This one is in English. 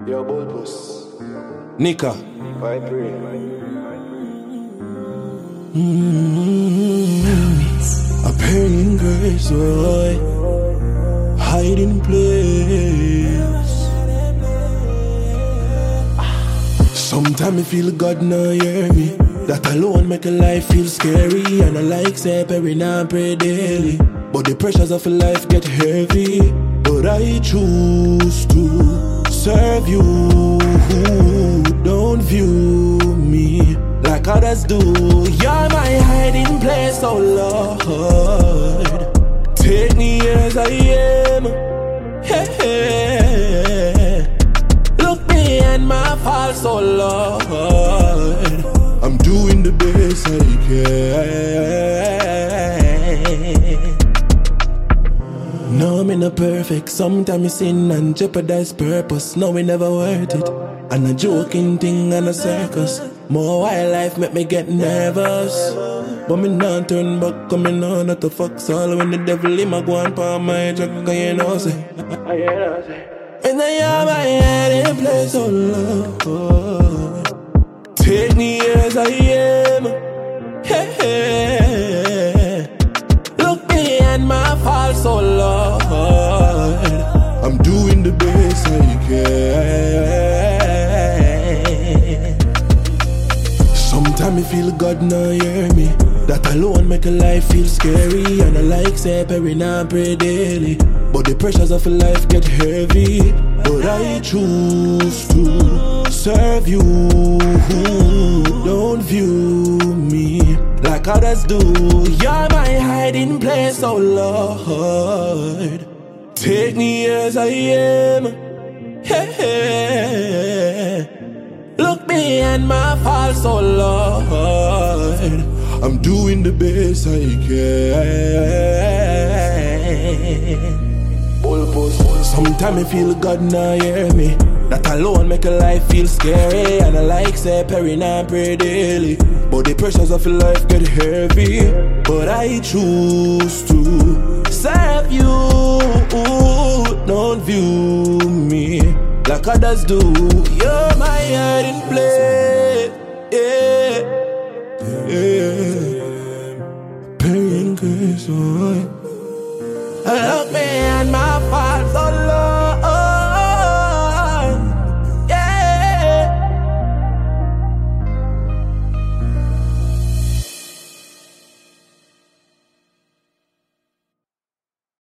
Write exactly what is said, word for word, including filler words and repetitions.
Yo, Bulbus. Nika. I pray, man. A pain grace, boy. Hiding place. Sometimes I feel God now hear me. That alone make a life feel scary. And I like say pray now pray daily. But the pressures of life get heavy. But I choose to serve you. Don't view me like others do. You're my hiding place, oh Lord. Take me as I am. Hey, hey. Look me and my faults, oh Lord. I'm doing the best I can. No, me not perfect. Sometimes I sin and jeopardize purpose. No, we never worth it. And a joking thing and a circus. More wildlife make me get nervous. But me not turn back, cause me know not to fuck all. When the devil in my go on pa my track, you know say. And I am my head in place, oh Lord. Take me as I am. Hey, hey. Look me and my faults, oh Lord. I'm doing the best I can. Sometimes I feel God now hear me. That alone make a life feel scary. And I like say pray now pray daily. But the pressures of life get heavy. But I choose to serve you. Don't view me like others do. You're my hiding place, oh Lord. Take me as I am. Hey, hey. Look me and my faults, oh Lord. I'm doing the best I can. Sometimes I feel God now hear me. That alone make a life feel scary. And I like say pray now pray daily. But the pressures of life get heavy. But I choose to serve you. Don't view me like others do. You're my hiding place. Yeah, yeah. Pain goes on. Look me and my faults.